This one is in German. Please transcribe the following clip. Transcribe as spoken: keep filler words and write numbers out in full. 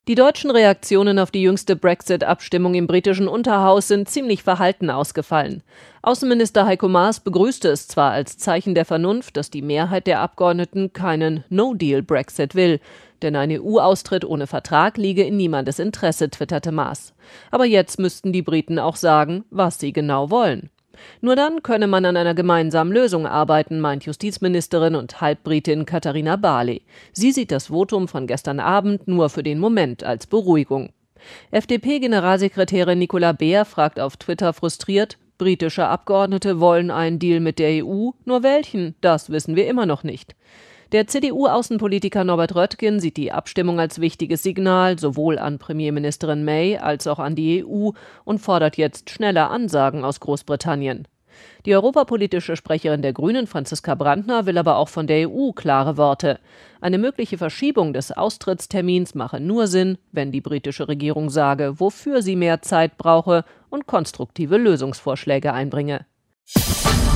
Die deutschen Reaktionen auf die jüngste Brexit-Abstimmung im britischen Unterhaus sind ziemlich verhalten ausgefallen. Außenminister Heiko Maas begrüßte es zwar als Zeichen der Vernunft, dass die Mehrheit der Abgeordneten keinen No-Deal-Brexit will, denn ein E U-Austritt ohne Vertrag liege in niemandes Interesse, twitterte Maas. Aber jetzt müssten die Briten auch sagen, was sie genau wollen. Nur dann könne man an einer gemeinsamen Lösung arbeiten, meint Justizministerin und Halbbritin Katharina Barley. Sie sieht das Votum von gestern Abend nur für den Moment als Beruhigung. F D P-Generalsekretärin Nicola Beer fragt auf Twitter frustriert, britische Abgeordnete wollen einen Deal mit der E U, nur welchen, das wissen wir immer noch nicht. Der C D U-Außenpolitiker Norbert Röttgen sieht die Abstimmung als wichtiges Signal, sowohl an Premierministerin May als auch an die E U, und fordert jetzt schnelle Ansagen aus Großbritannien. Die europapolitische Sprecherin der Grünen, Franziska Brandner, will aber auch von der E U klare Worte. Eine mögliche Verschiebung des Austrittstermins mache nur Sinn, wenn die britische Regierung sage, wofür sie mehr Zeit brauche und konstruktive Lösungsvorschläge einbringe.